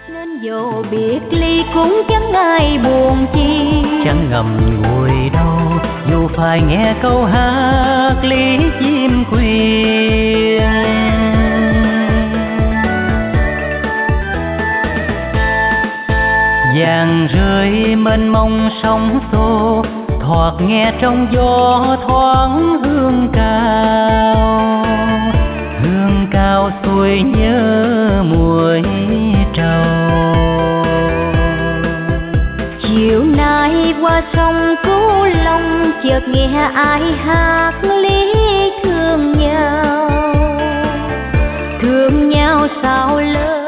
Nên dù biệt ly cũng chẳng ai buồn chi, chẳng ngầm ngùi đâu dù phải nghe câu hát lý chim khuya. Vàng rơi mênh mông sóng xô, thoạt nghe trong gió thoáng hương cao xuôi nhớ muối trầu. Chiều nay qua sông Cửu Long chợt nghe ai hát lý thương nhau sao lỡ